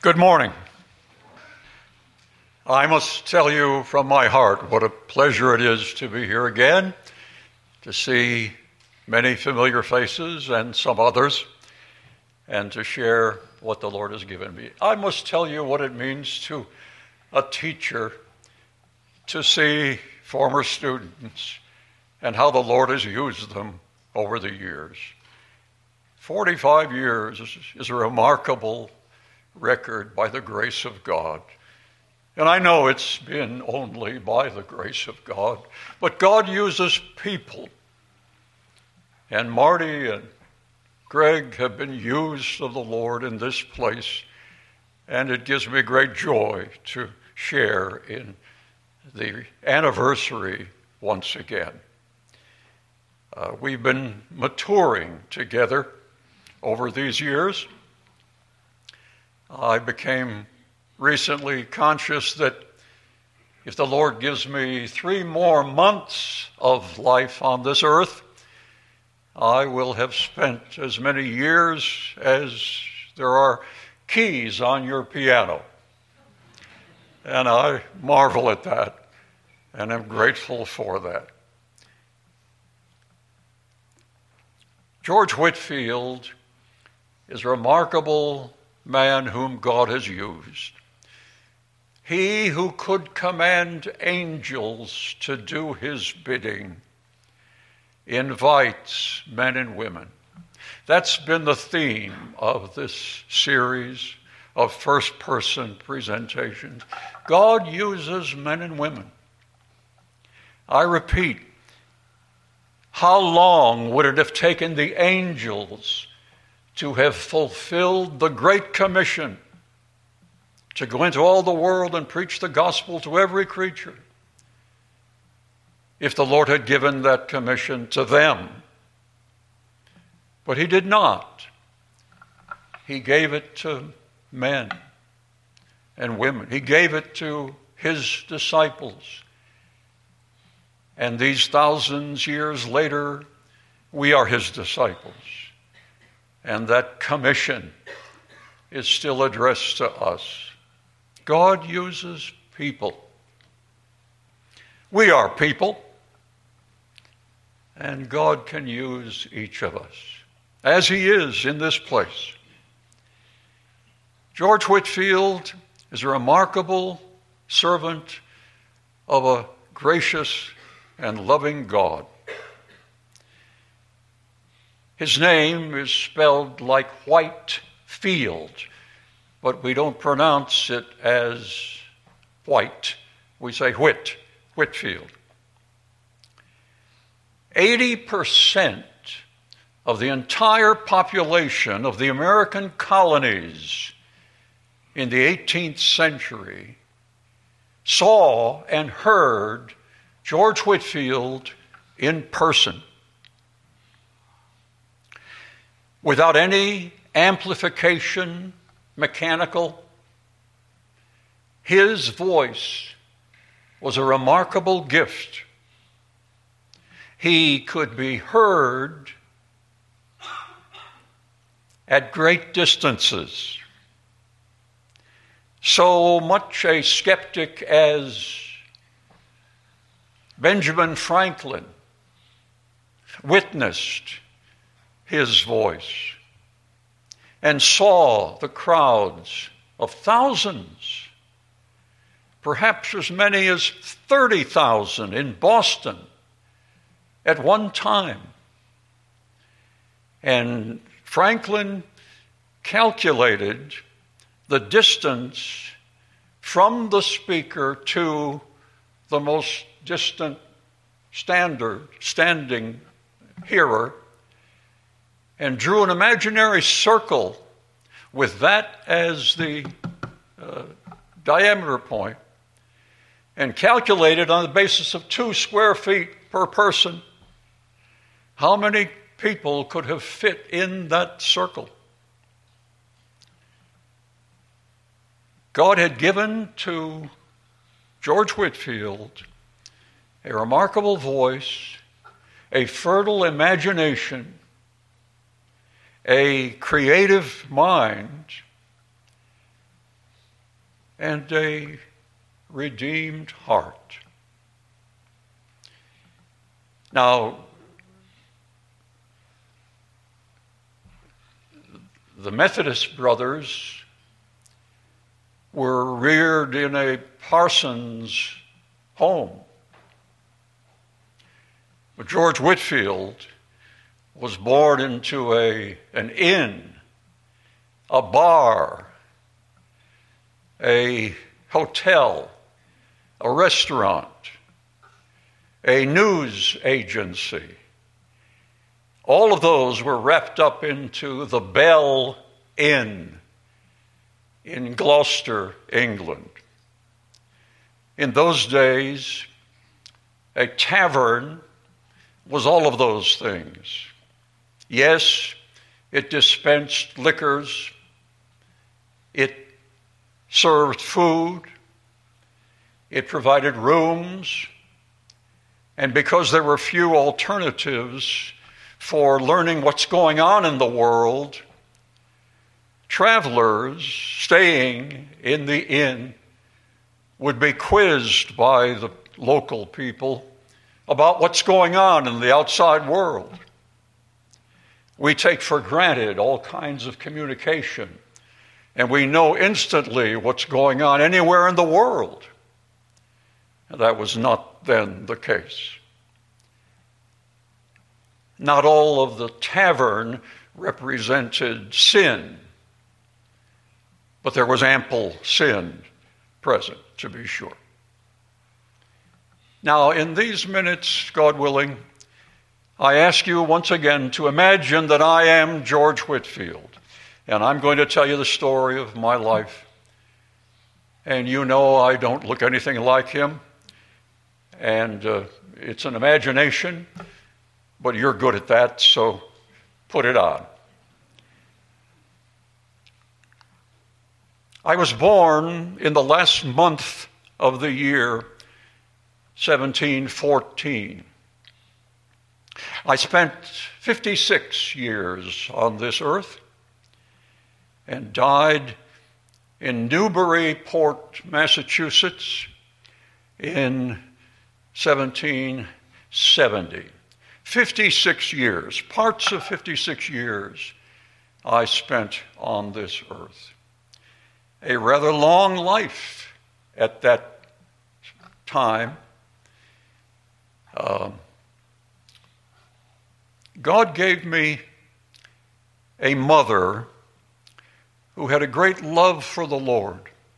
Good morning. I must tell you from my heart what a pleasure it is to be here again, to see many familiar faces and some others, and to share what the Lord has given me. I must tell you what it means to a teacher to see former students and how the Lord has used them over the years. 45 years is a remarkable record by the grace of God. And I know it's been only by the grace of God, but God uses people. And Marty and Greg have been used of the Lord in this place, and it gives me great joy to share in the anniversary once again. We've been maturing together over these years. I became recently conscious that if the Lord gives me 3 more months of life on this earth, I will have spent as many years as there are keys on your piano. And I marvel at that and am grateful for that. George Whitefield is a remarkable man whom God has used. He who could command angels to do his bidding invites men and women. That's been the theme of this series of first-person presentations. God uses men and women. I repeat, how long would it have taken the angels to have fulfilled the Great Commission to go into all the world and preach the gospel to every creature if the Lord had given that commission to them? But he did not. He gave it to men and women. He gave it to his disciples. And these thousands years later, we are his disciples. And that commission is still addressed to us. God uses people. We are people. And God can use each of us, as he is in this place. George Whitefield is a remarkable servant of a gracious and loving God. His name is spelled like Whitefield, but we don't pronounce it as white. We say Whitfield. 80% of the entire population of the American colonies in the 18th century saw and heard George Whitefield in person. Without any amplification, mechanical, his voice was a remarkable gift. He could be heard at great distances. So much a skeptic as Benjamin Franklin witnessed his voice and saw the crowds of thousands, perhaps as many as 30,000 in Boston at one time. And Franklin calculated the distance from the speaker to the most distant standing hearer, and drew an imaginary circle with that as the diameter point, and calculated on the basis of 2 square feet per person how many people could have fit in that circle. God had given to George Whitefield a remarkable voice, a fertile imagination, a creative mind, and a redeemed heart. Now, the Methodist brothers were reared in a parson's home. But George Whitefield was born into an inn, a bar, a hotel, a restaurant, a news agency. All of those were wrapped up into the Bell Inn in Gloucester, England. In those days, a tavern was all of those things. Yes, it dispensed liquors, it served food, it provided rooms, and because there were few alternatives for learning what's going on in the world, travelers staying in the inn would be quizzed by the local people about what's going on in the outside world. We take for granted all kinds of communication, and we know instantly what's going on anywhere in the world. And that was not then the case. Not all of the tavern represented sin, but there was ample sin present, to be sure. Now, in these minutes, God willing, I ask you once again to imagine that I am George Whitefield, and I'm going to tell you the story of my life. And you know I don't look anything like him, and it's an imagination, but you're good at that, so put it on. I was born in the last month of the year 1714. I spent 56 years on this earth and died in Newburyport, Massachusetts in 1770. 56 years, parts of 56 years I spent on this earth. A rather long life at that time. God gave me a mother who had a great love for the Lord.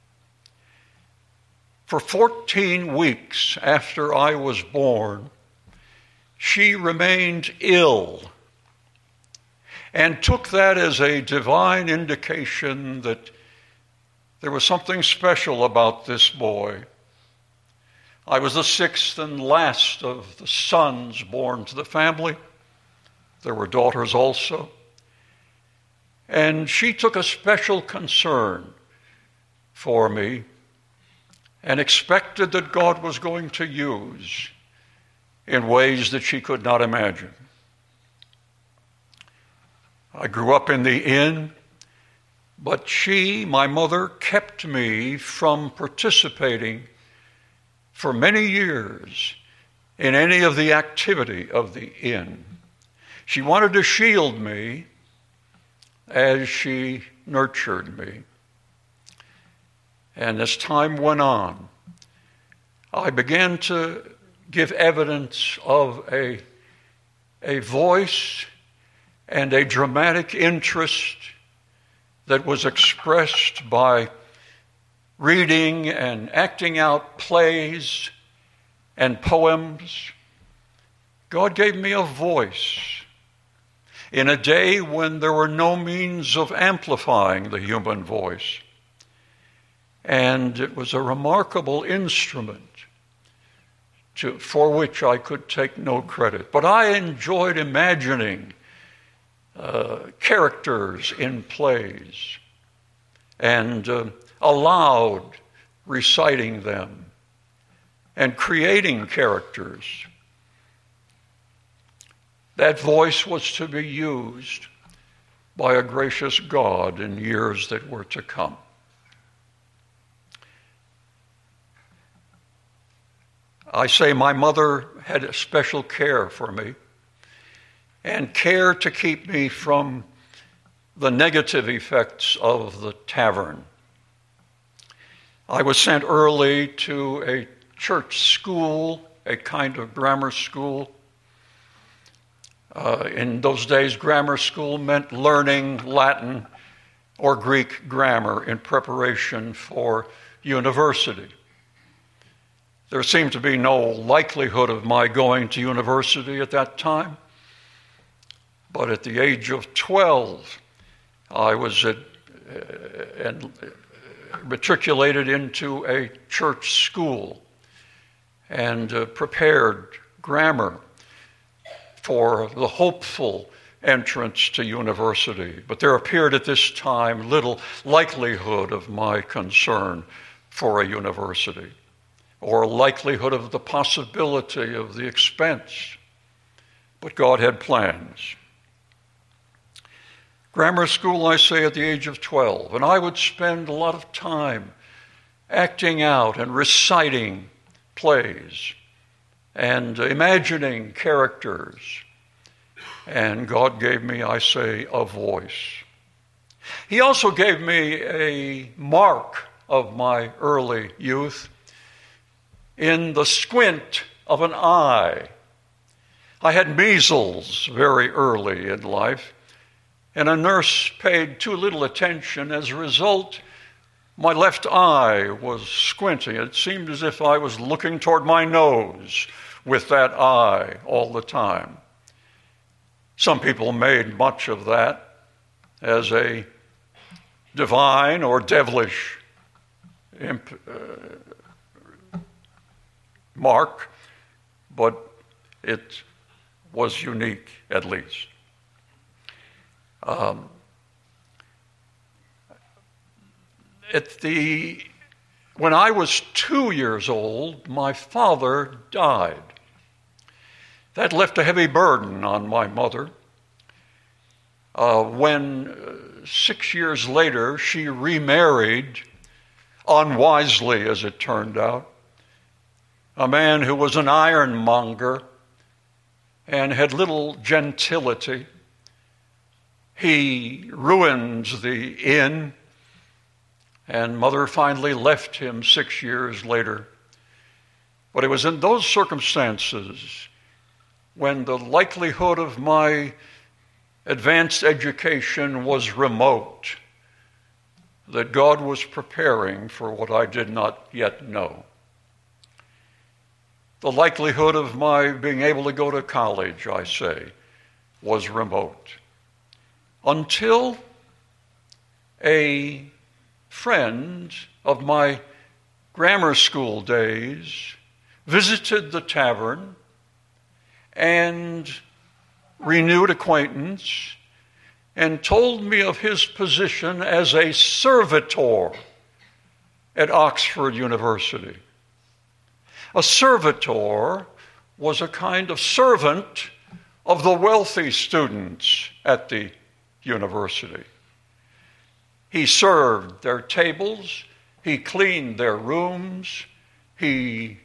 For 14 weeks after I was born, she remained ill and took that as a divine indication that there was something special about this boy. I was the sixth and last of the sons born to the family. There were daughters also. And she took a special concern for me and expected that God was going to use in ways that she could not imagine. I grew up in the inn, but she, my mother, kept me from participating for many years in any of the activity of the inn. She wanted to shield me as she nurtured me. And as time went on, I began to give evidence of a voice and a dramatic interest that was expressed by reading and acting out plays and poems. God gave me a voice in a day when there were no means of amplifying the human voice. And it was a remarkable instrument for which I could take no credit. But I enjoyed imagining characters in plays and aloud reciting them and creating characters. That voice was to be used by a gracious God in years that were to come. I say my mother had a special care for me and care to keep me from the negative effects of the tavern. I was sent early to a church school, a kind of grammar school. In those days, grammar school meant learning Latin or Greek grammar in preparation for university. There seemed to be no likelihood of my going to university at that time, but at the age of 12, I was matriculated into a church school and prepared grammar for the hopeful entrance to university. But there appeared at this time little likelihood of my concern for a university, or likelihood of the possibility of the expense. But God had plans. Grammar school, I say, at the age of 12, and I would spend a lot of time acting out and reciting plays and imagining characters. And God gave me, I say, a voice. He also gave me a mark of my early youth in the squint of an eye. I had measles very early in life, and a nurse paid too little attention. As a result, my left eye was squinting. It seemed as if I was looking toward my nose with that eye all the time. Some people made much of that as a divine or devilish mark, but it was unique at least. When I was 2 years old, my father died. That left a heavy burden on my mother. When 6 years later she remarried, unwisely as it turned out, a man who was an ironmonger and had little gentility. He ruined the inn, and mother finally left him 6 years later. But it was in those circumstances, when the likelihood of my advanced education was remote, that God was preparing for what I did not yet know. The likelihood of my being able to go to college, I say, was remote. Until a friend of my grammar school days visited the tavern and renewed acquaintance and told me of his position as a servitor at Oxford University. A servitor was a kind of servant of the wealthy students at the university. He served their tables, he cleaned their rooms, he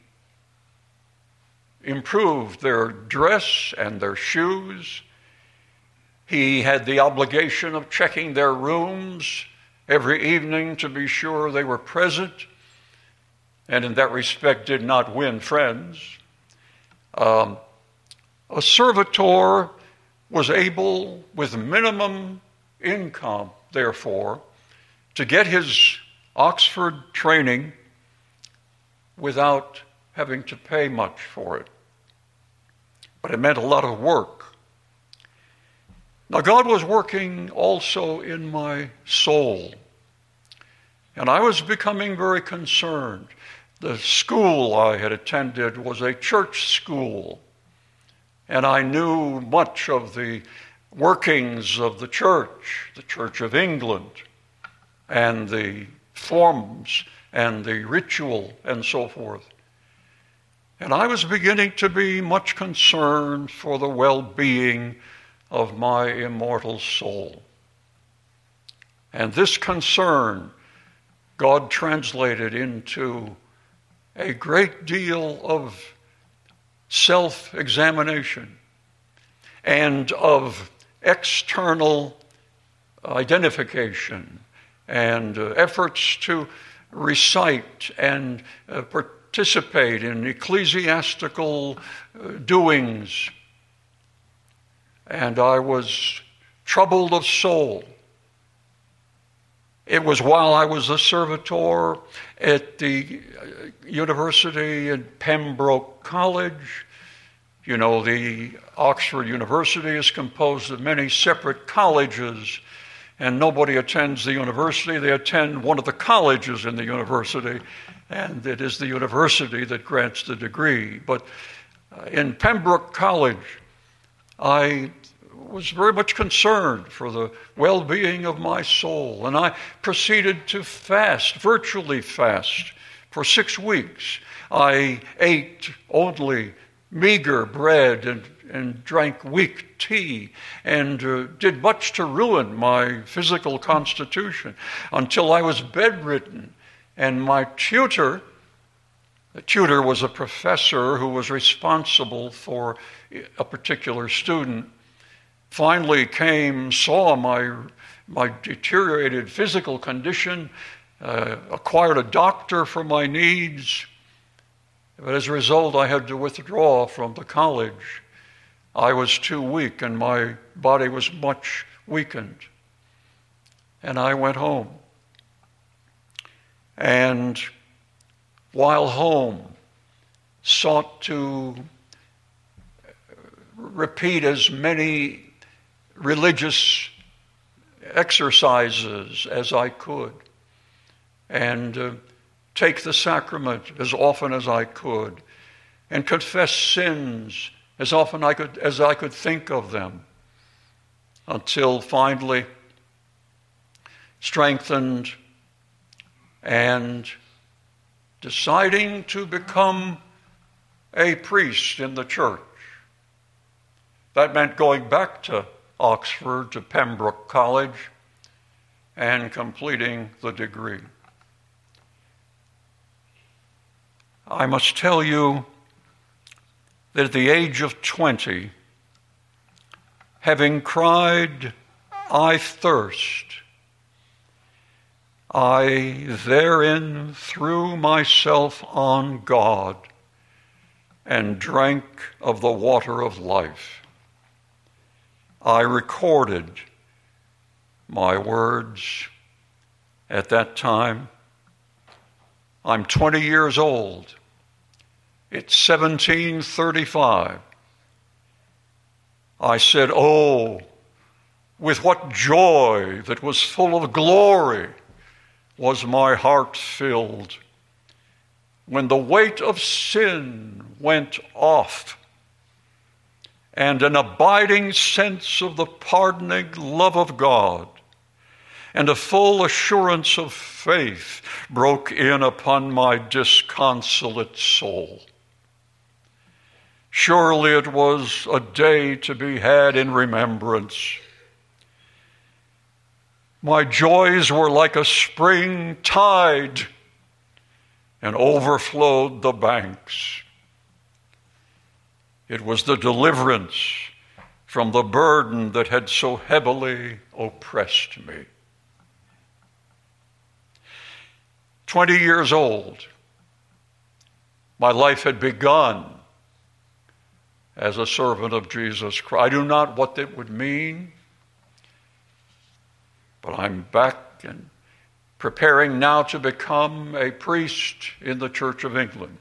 improved their dress and their shoes. He had the obligation of checking their rooms every evening to be sure they were present, and in that respect did not win friends. A servitor was able, with minimum income, therefore, to get his Oxford training without having to pay much for it. But it meant a lot of work. Now, God was working also in my soul, and I was becoming very concerned. The school I had attended was a church school, and I knew much of the workings of the Church of England, and the forms and the ritual and so forth. And I was beginning to be much concerned for the well-being of my immortal soul. And this concern God translated into a great deal of self-examination and of external identification and efforts to recite and participate in ecclesiastical doings. And I was troubled of soul. It was while I was a servitor at the university in Pembroke College. You know, the Oxford University is composed of many separate colleges, and nobody attends the university. They attend one of the colleges in the university, and it is the university that grants the degree. But in Pembroke College, I was very much concerned for the well-being of my soul, and I proceeded to fast, virtually fast, for 6 weeks. I ate only meager bread and drank weak tea and did much to ruin my physical constitution until I was bedridden. And my tutor, the tutor was a professor who was responsible for a particular student, finally came, saw my deteriorated physical condition, acquired a doctor for my needs. But as a result, I had to withdraw from the college. I was too weak and my body was much weakened. And I went home. And while home, sought to repeat as many religious exercises as I could, and take the sacrament as often as I could, and confess sins as often as I could think of them, until finally strengthened and deciding to become a priest in the church. That meant going back to Oxford, to Pembroke College, and completing the degree. I must tell you that at the age of 20, having cried, "I thirst," I therein threw myself on God and drank of the water of life. I recorded my words at that time. I'm 20 years old. It's 1735. I said, "Oh, with what joy that was full of glory was my heart filled when the weight of sin went off and an abiding sense of the pardoning love of God and a full assurance of faith broke in upon my disconsolate soul. Surely it was a day to be had in remembrance. My joys were like a spring tide and overflowed the banks. It was the deliverance from the burden that had so heavily oppressed me." 20 years old, my life had begun as a servant of Jesus Christ. I do not know what that would mean, but I'm back and preparing now to become a priest in the Church of England.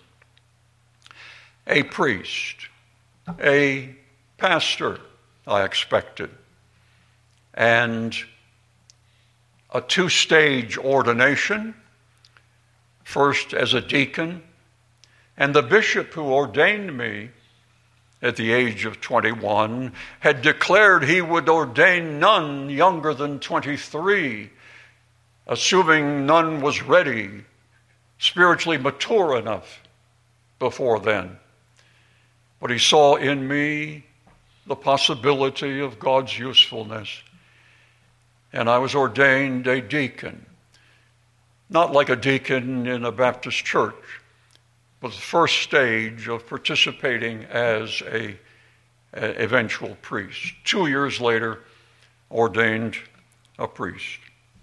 A priest, a pastor, I expected, and a 2-stage ordination, first as a deacon, and the bishop who ordained me at the age of 21 had declared he would ordain none younger than 23, assuming none was ready, spiritually mature enough before then. But he saw in me the possibility of God's usefulness, and I was ordained a deacon. Not like a deacon in a Baptist church, was the first stage of participating as an eventual priest. 2 years later, ordained a priest.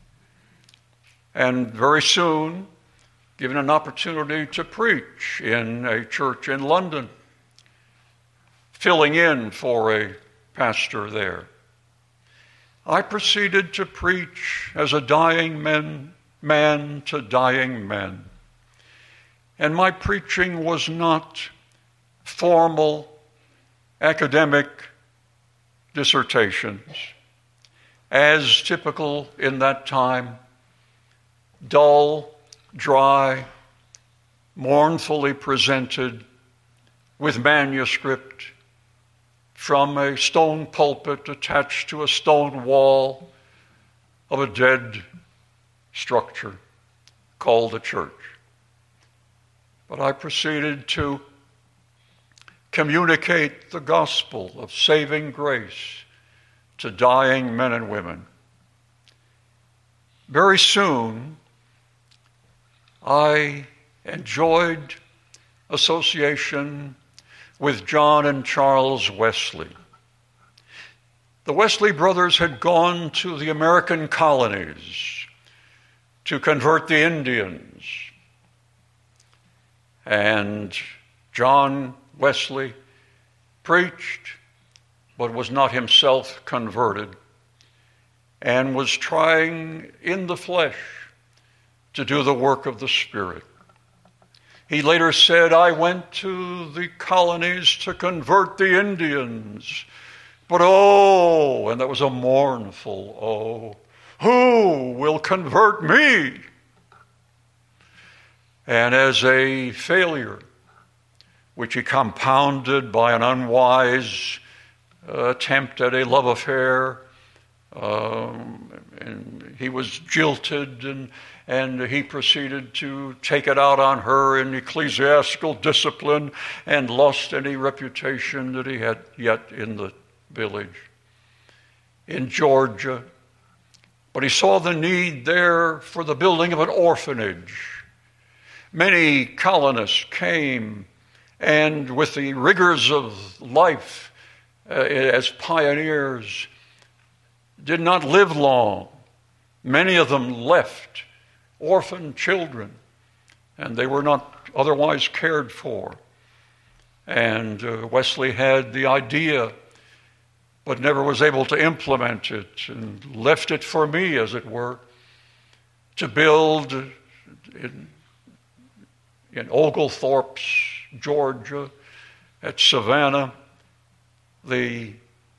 And very soon, given an opportunity to preach in a church in London, filling in for a pastor there. I proceeded to preach as a dying man to dying men. And my preaching was not formal academic dissertations, as typical in that time, dull, dry, mournfully presented with manuscript from a stone pulpit attached to a stone wall of a dead structure called the church. But I proceeded to communicate the gospel of saving grace to dying men and women. Very soon, I enjoyed association with John and Charles Wesley. The Wesley brothers had gone to the American colonies to convert the Indians. And John Wesley preached, but was not himself converted, and was trying in the flesh to do the work of the Spirit. He later said, I went to the colonies to convert the Indians, but oh, and that was a mournful oh, who will convert me? And as a failure, which he compounded by an unwise attempt at a love affair, and he was jilted, and he proceeded to take it out on her in ecclesiastical discipline and lost any reputation that he had yet in the village in Georgia. But he saw the need there for the building of an orphanage. Many colonists came, and with the rigors of life as pioneers, did not live long. Many of them left orphan children, and they were not otherwise cared for. And Wesley had the idea, but never was able to implement it, and left it for me, as it were, to build in Oglethorpe, Georgia, at Savannah, the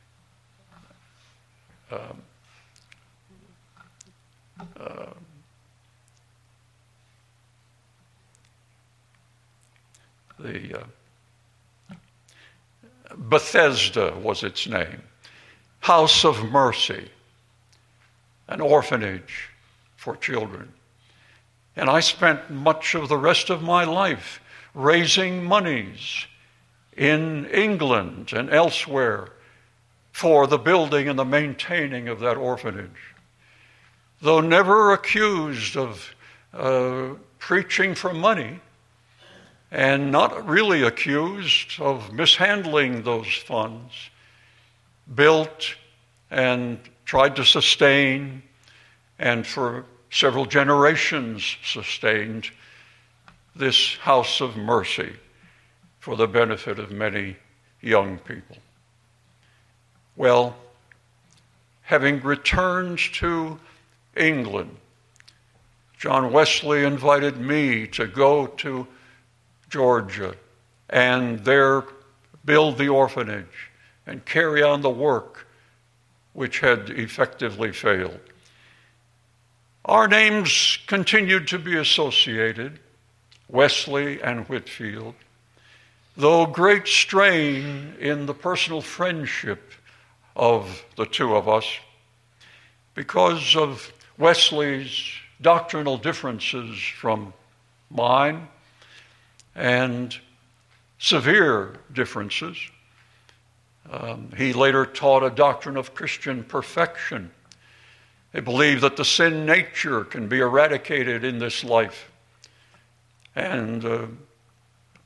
Bethesda was its name, House of Mercy, an orphanage for children. And I spent much of the rest of my life raising monies in England and elsewhere for the building and the maintaining of that orphanage. Though never accused of preaching for money, and not really accused of mishandling those funds, built and tried to sustain, and for several generations sustained, this House of Mercy for the benefit of many young people. Well, having returned to England, John Wesley invited me to go to Georgia and there build the orphanage and carry on the work which had effectively failed. Our names continued to be associated, Wesley and Whitefield, though great strain in the personal friendship of the two of us because of Wesley's doctrinal differences from mine and severe differences. He later taught a doctrine of Christian perfection. He believed that the sin nature can be eradicated in this life. And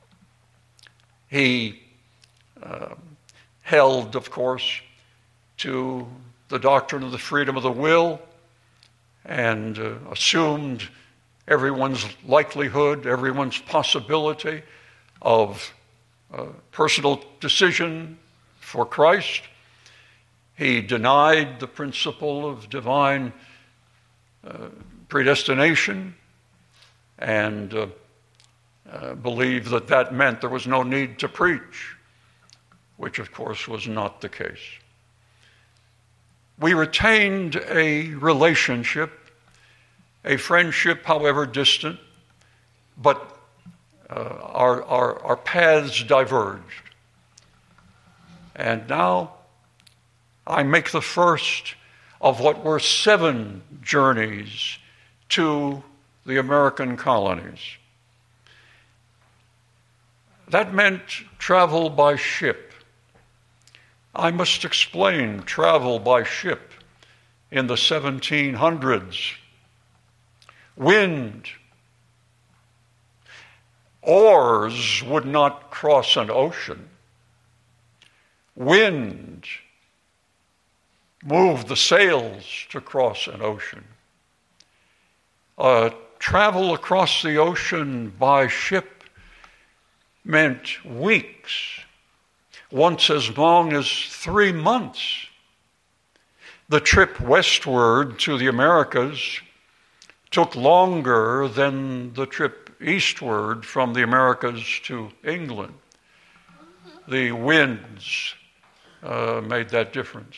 He held, of course, to the doctrine of the freedom of the will and assumed everyone's likelihood, everyone's possibility of personal decision for Christ. He denied the principle of divine predestination and believed that that meant there was no need to preach, which of course was not the case. We retained a relationship, a friendship, however distant, but our paths diverged. And now I make the first of what were 7 journeys to the American colonies. That meant travel by ship. I must explain travel by ship in the 1700s. Wind. Oars would not cross an ocean. Wind moved the sails to cross an ocean. Travel across the ocean by ship meant weeks, once as long as 3 months. The trip westward to the Americas took longer than the trip eastward from the Americas to England. The winds made that difference.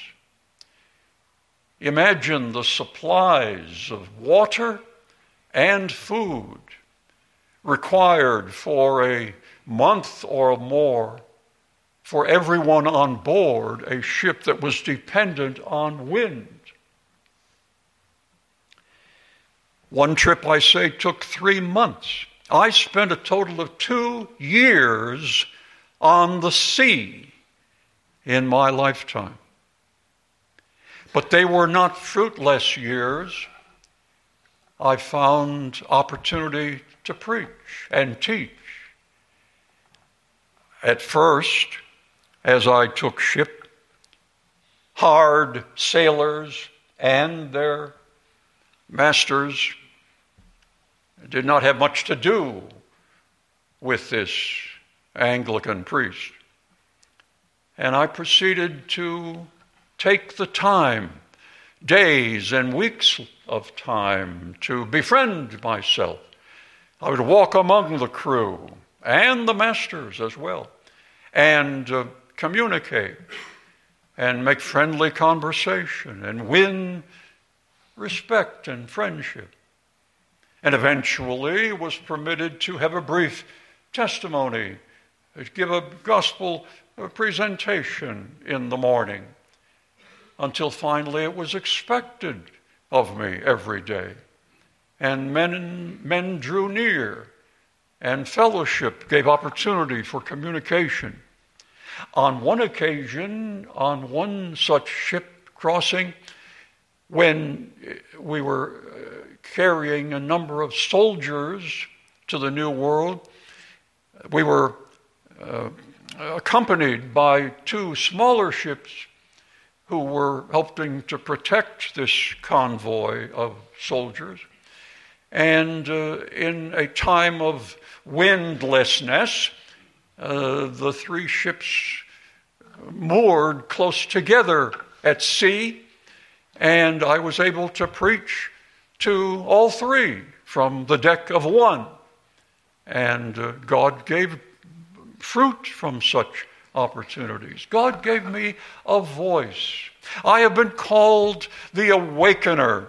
Imagine the supplies of water and food required for a month or more for everyone on board a ship that was dependent on wind. One trip, I say, took 3 months. I spent a total of 2 years on the sea in my lifetime. But they were not fruitless years. I found opportunity to preach and teach. At first, as I took ship, hard sailors and their masters did not have much to do with this Anglican priest. And I proceeded to take the time, days and weeks of time, to befriend myself. I would walk among the crew and the masters as well, and communicate and make friendly conversation and win respect and friendship. And eventually was permitted to have a brief testimony, give a gospel presentation in the morning, until finally it was expected of me every day. And men drew near, and fellowship gave opportunity for communication. On one occasion, on one such ship crossing, when we were carrying a number of soldiers to the New World, we were accompanied by 2 smaller ships who were helping to protect this convoy of soldiers. And in a time of windlessness, the 3 ships moored close together at sea, and I was able to preach to all 3 from the deck of one. And God gave fruit from such opportunities. God gave me a voice. I have been called the awakener.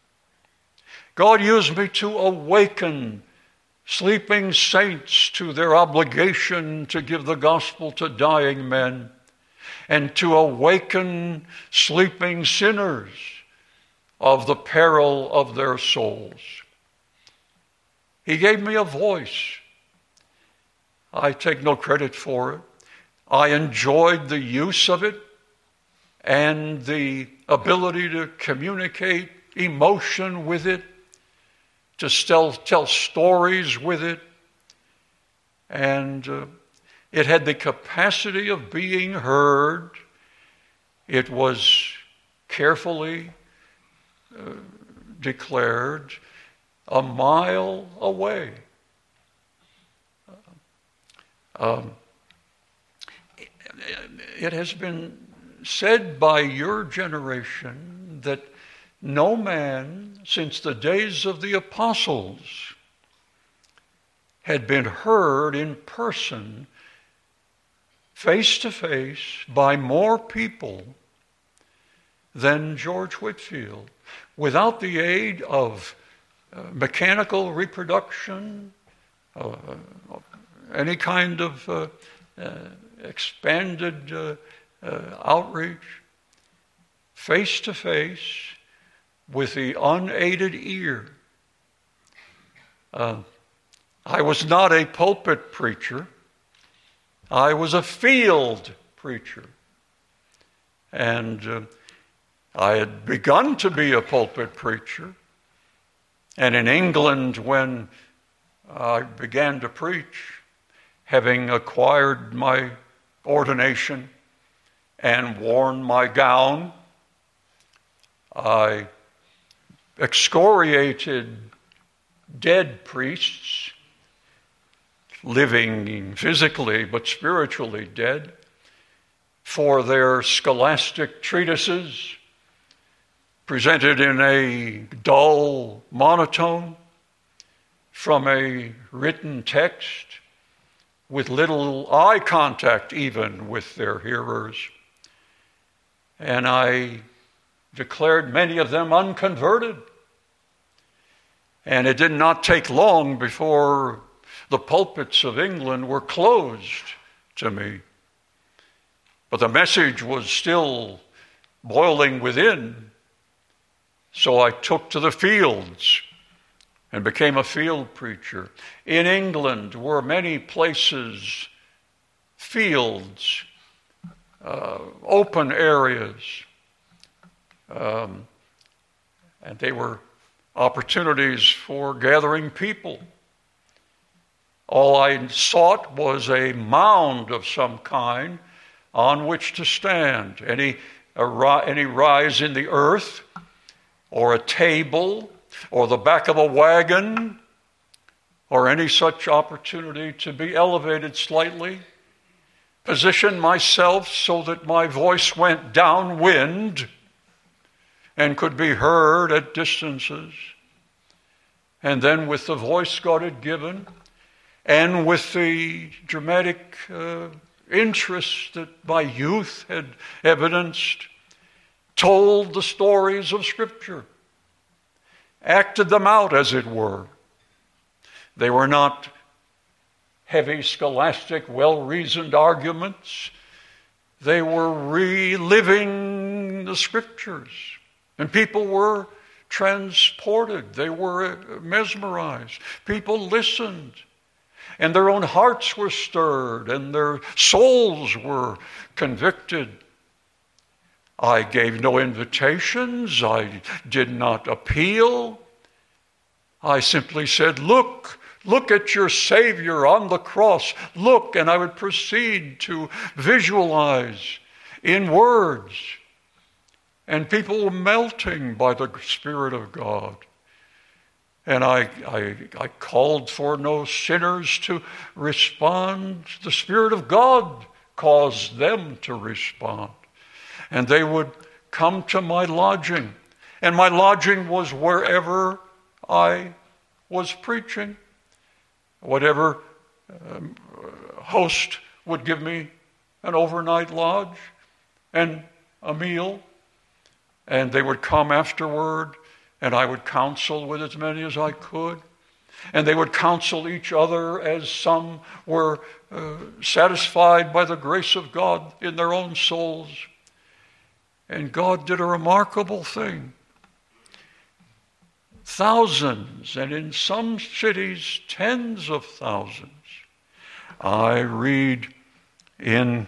God used me to awaken sleeping saints to their obligation to give the gospel to dying men, and to awaken sleeping sinners of the peril of their souls. He gave me a voice. I take no credit for it. I enjoyed the use of it and the ability to communicate emotion with it, to tell stories with it. And It had the capacity of being heard. It was carefully declared a mile away. It has been said by your generation that no man since the days of the apostles had been heard in person, face to face, by more people than George Whitefield, without the aid of mechanical reproduction, any kind of expanded outreach, face to face with the unaided ear. I was not a pulpit preacher. I was a field preacher. And I had begun to be a pulpit preacher. And in England, when I began to preach, having acquired my ordination and worn my gown, I excoriated dead priests, living physically but spiritually dead, for their scholastic treatises presented in a dull monotone from a written text with little eye contact even with their hearers. And I declared many of them unconverted. And it did not take long before the pulpits of England were closed to me. But the message was still boiling within. So I took to the fields and became a field preacher. In England were many places, fields, open areas, and they were opportunities for gathering people. All I sought was a mound of some kind on which to stand. Any rise in the earth, or a table, or the back of a wagon, or any such opportunity to be elevated slightly, position myself so that my voice went downwind and could be heard at distances. And then with the voice God had given, and with the dramatic interest that my youth had evidenced, told the stories of Scripture, acted them out, as it were. They were not heavy, scholastic, well-reasoned arguments. They were reliving the Scriptures. And people were transported. They were mesmerized. People listened. And their own hearts were stirred, and their souls were convicted. I gave no invitations. I did not appeal. I simply said, look at your Savior on the cross. Look, and I would proceed to visualize in words. And people were melting by the Spirit of God. And I called for no sinners to respond. The Spirit of God caused them to respond. And they would come to my lodging. And my lodging was wherever I was preaching. Whatever host would give me an overnight lodge and a meal. And they would come afterward, and I would counsel with as many as I could. And they would counsel each other as some were satisfied by the grace of God in their own souls. And God did a remarkable thing. Thousands, and in some cities, tens of thousands. I read in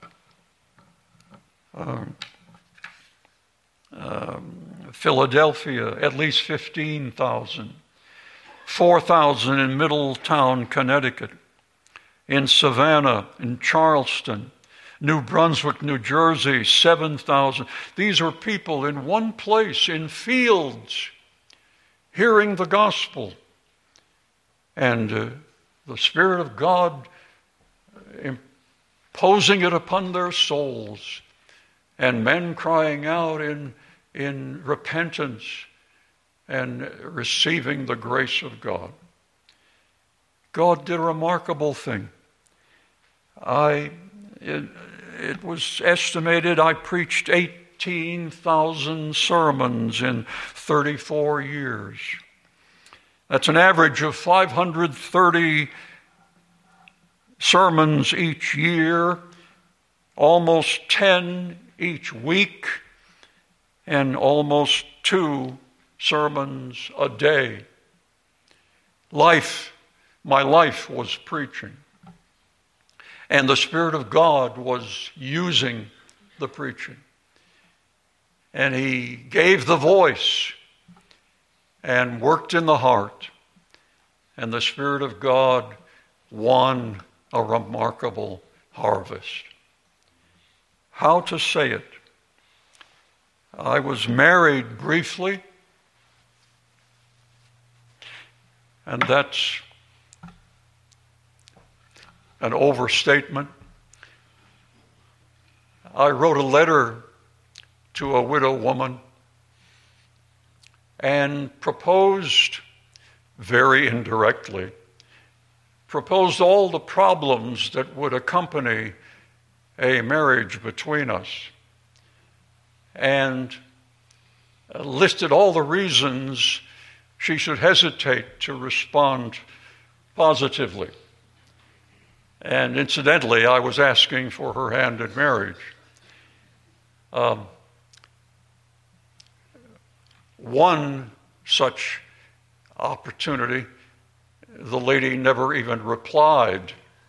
Philadelphia, at least 15,000. 4,000 in Middletown, Connecticut. in Savannah, in Charleston, New Brunswick, New Jersey, 7,000. These are people in one place, in fields, hearing the gospel. And the Spirit of God imposing it upon their souls, and men crying out in repentance and receiving the grace of God. God did a remarkable thing. It was estimated I preached 18,000 sermons in 34 years. That's an average of 530 sermons each year, almost 10 each week, and almost 2 sermons a day. My life was preaching. And the Spirit of God was using the preaching. And He gave the voice and worked in the heart. And the Spirit of God won a remarkable harvest. How to say it? I was married briefly, and that's an overstatement. I wrote a letter to a widow woman and proposed, very indirectly, all the problems that would accompany a marriage between us, and listed all the reasons she should hesitate to respond positively. And incidentally, I was asking for her hand in marriage. One such opportunity, the lady never even replied.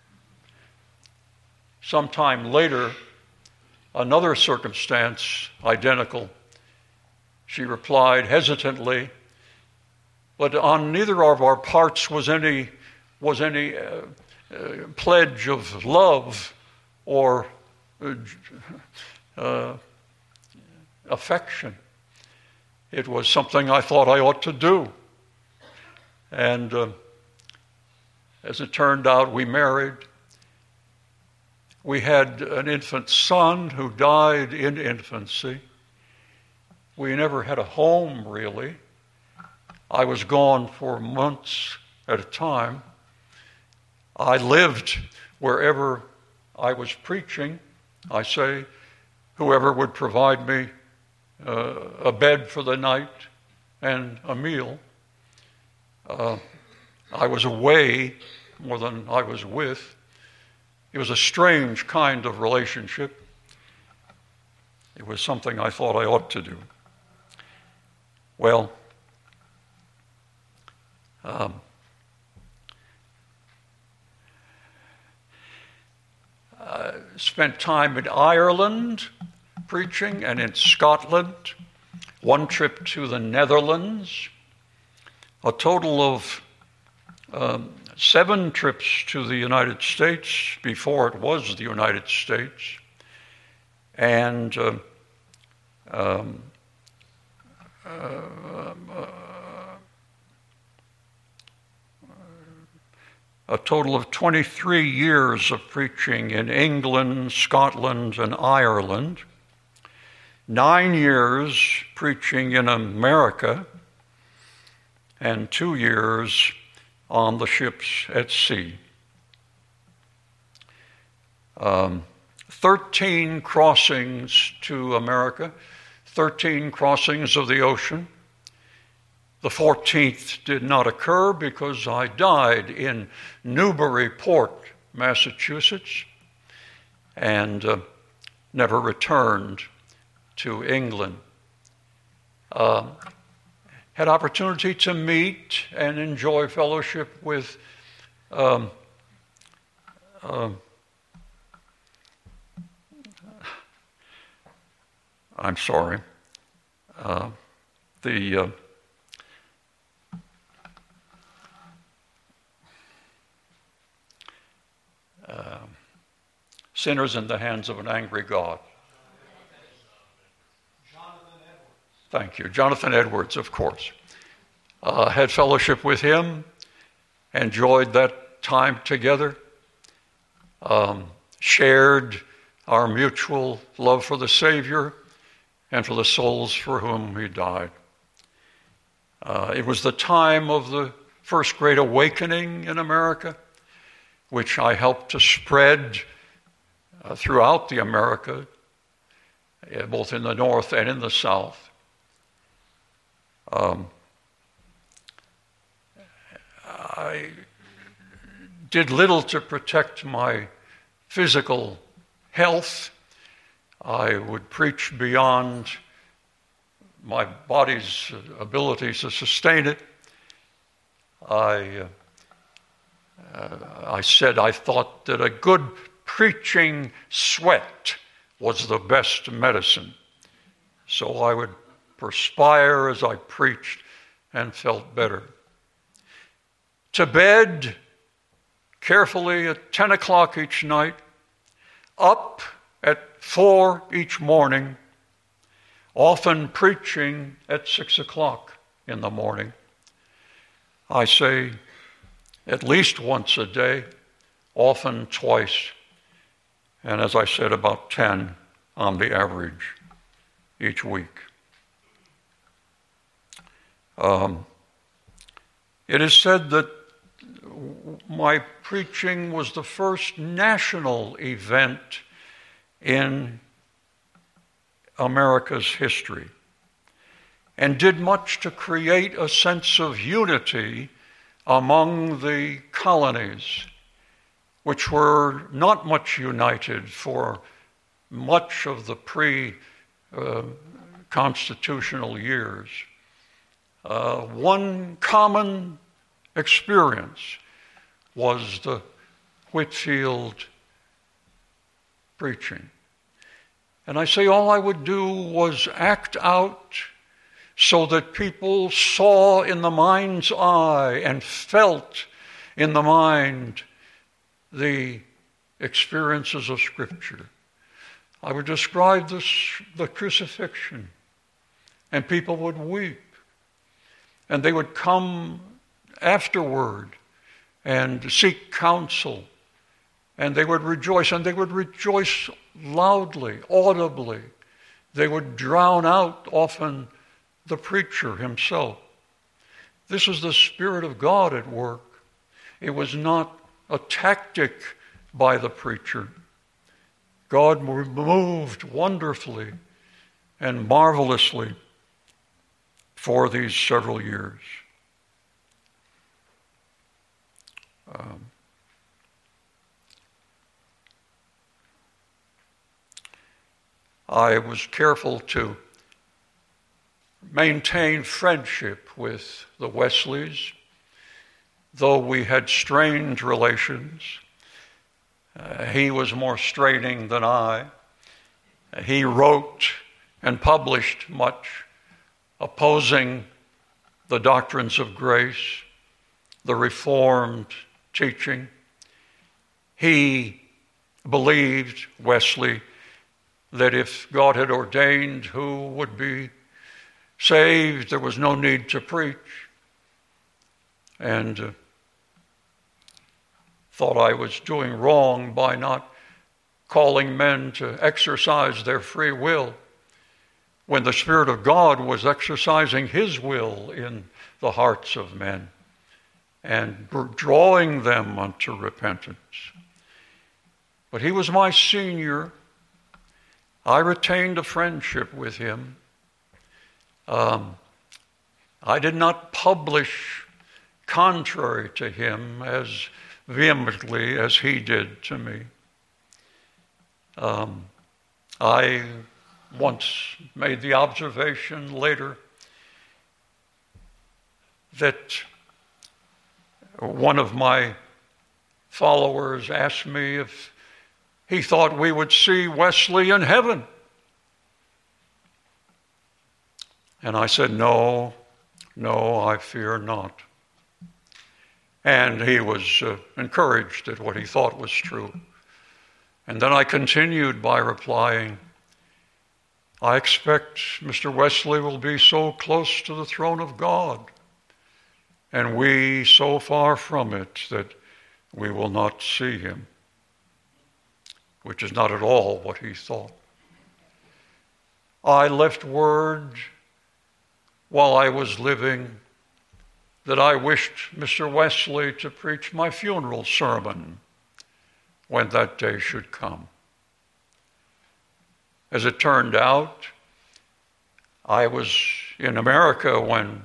Sometime later, another circumstance identical, she replied hesitantly, but on neither of our parts was any pledge of love or affection. It was something I thought I ought to do. And as it turned out, we married. We had an infant son who died in infancy. We never had a home, really. I was gone for months at a time. I lived wherever I was preaching. I say, whoever would provide me a bed for the night and a meal. I was away more than I was with. It was a strange kind of relationship. It was something I thought I ought to do. Well, I spent time in Ireland preaching and in Scotland, one trip to the Netherlands, a total of 7 trips to the United States before it was the United States, and a total of 23 years of preaching in England, Scotland, and Ireland, 9 years preaching in America, and 2 years on the ships at sea. 13 crossings to America, 13 crossings of the ocean. The 14th did not occur because I died in Newburyport, Massachusetts, and never returned to England. Had opportunity to meet and enjoy fellowship with I'm sorry, sinners in the hands of an angry God. Thank you. Jonathan Edwards, of course. Had fellowship with him, enjoyed that time together, shared our mutual love for the Savior and for the souls for whom he died. It was the time of the First Great Awakening in America, which I helped to spread throughout the America, both in the North and in the South. I did little to protect my physical health. I would preach beyond my body's abilities to sustain it. I said I thought that a good preaching sweat was the best medicine. So I would perspire as I preached and felt better. To bed carefully at 10 o'clock each night, up at 4 each morning, often preaching at 6 o'clock in the morning. I say at least once a day, often twice, and as I said, about 10 on the average each week. It is said that my preaching was the first national event in America's history and did much to create a sense of unity among the colonies, which were not much united for much of the pre-constitutional years. One common experience was the Whitefield preaching. And I say all I would do was act out so that people saw in the mind's eye and felt in the mind the experiences of Scripture. I would describe the crucifixion, and people would weep. And they would come afterward and seek counsel, and they would rejoice, and they would rejoice loudly, audibly. They would drown out often the preacher himself. This is the Spirit of God at work. It was not a tactic by the preacher. God moved wonderfully and marvelously for these several years. I was careful to maintain friendship with the Wesleys, though we had strained relations. He was more straining than I. He wrote and published much opposing the doctrines of grace, the Reformed teaching. He believed, Wesley, that if God had ordained who would be saved, there was no need to preach, and thought I was doing wrong by not calling men to exercise their free will when the Spirit of God was exercising His will in the hearts of men and drawing them unto repentance. But he was my senior. I retained a friendship with him. I did not publish contrary to him as vehemently as he did to me. I once made the observation later that one of my followers asked me if he thought we would see Wesley in heaven. And I said, no, I fear not. And he was encouraged at what he thought was true. And then I continued by replying, I expect Mr. Wesley will be so close to the throne of God, and we so far from it that we will not see him, which is not at all what he thought. I left word while I was living that I wished Mr. Wesley to preach my funeral sermon when that day should come. As it turned out, I was in America when,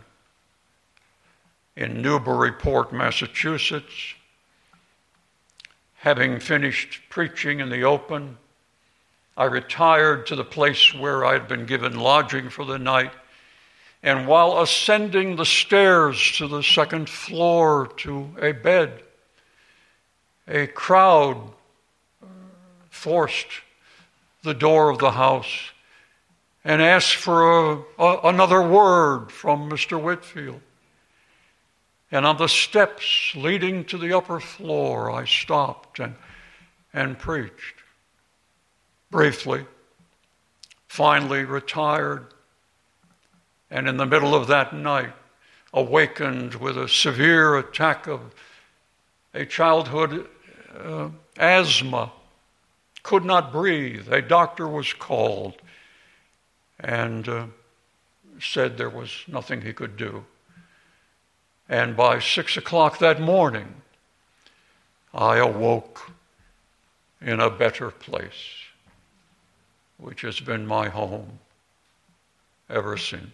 in Newburyport, Massachusetts, having finished preaching in the open, I retired to the place where I had been given lodging for the night. And while ascending the stairs to the second floor to a bed, a crowd forced the door of the house and asked for another word from Mr. Whitfield. And on the steps leading to the upper floor, I stopped and preached briefly, finally retired, and in the middle of that night, awakened with a severe attack of a childhood asthma, could not breathe. A doctor was called and said there was nothing he could do. And by 6 o'clock that morning, I awoke in a better place, which has been my home ever since.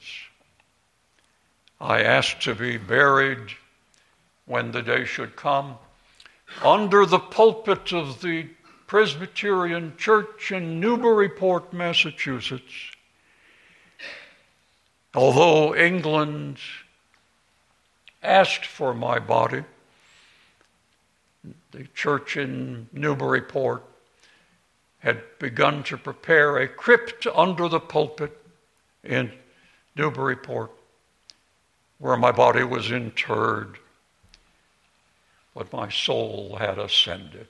I asked to be buried, when the day should come, under the pulpit of the Presbyterian Church in Newburyport, Massachusetts. Although England asked for my body, the church in Newburyport had begun to prepare a crypt under the pulpit in Newburyport, where my body was interred, but my soul had ascended.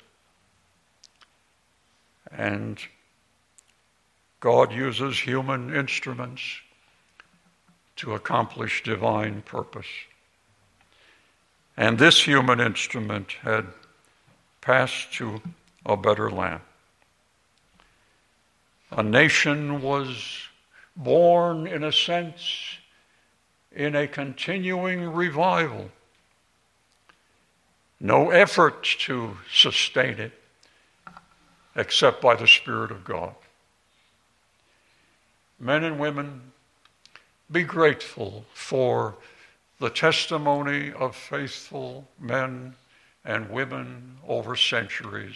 And God uses human instruments to accomplish divine purpose. And this human instrument had passed to a better land. A nation was born, in a sense, in a continuing revival. No effort to sustain it except by the Spirit of God. Men and women, be grateful for the testimony of faithful men and women over centuries.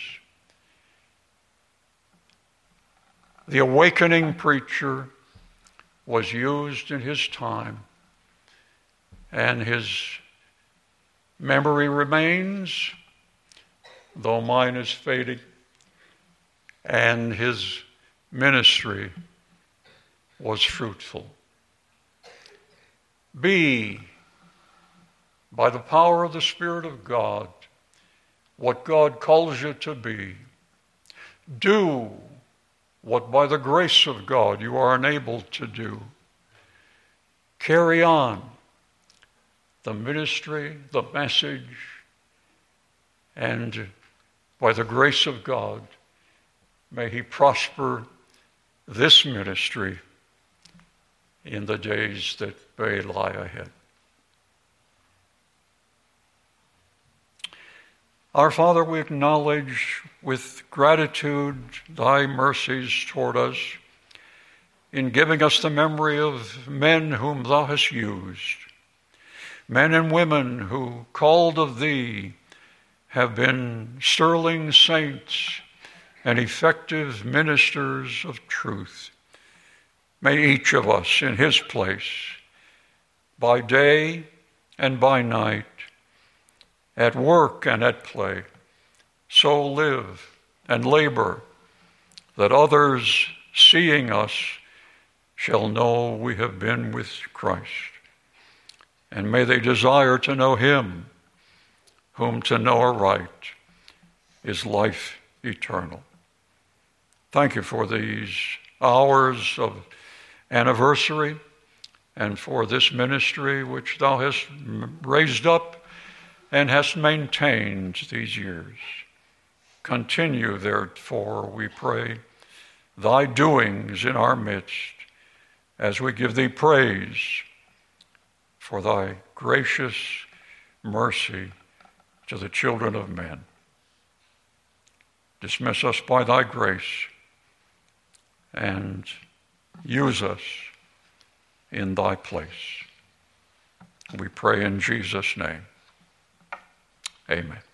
The awakening preacher was used in his time, and his memory remains, though mine is fading, and his ministry was fruitful. Be, by the power of the Spirit of God, what God calls you to be. Do what by the grace of God you are enabled to do. Carry on the ministry, the message, and by the grace of God, may He prosper this ministry in the days that may lie ahead. Our Father, we acknowledge with gratitude Thy mercies toward us in giving us the memory of men whom Thou hast used. Men and women who, called of Thee, have been sterling saints and effective ministers of truth. May each of us in his place, by day and by night, at work and at play, so live and labor that others, seeing us, shall know we have been with Christ. And may they desire to know Him, whom to know aright is life eternal. Thank you for these hours of anniversary and for this ministry which thou hast raised up and hast maintained these years. Continue, therefore, we pray, thy doings in our midst as we give thee praise for thy gracious mercy to the children of men. Dismiss us by thy grace and use us in thy place. We pray in Jesus' name. Amen.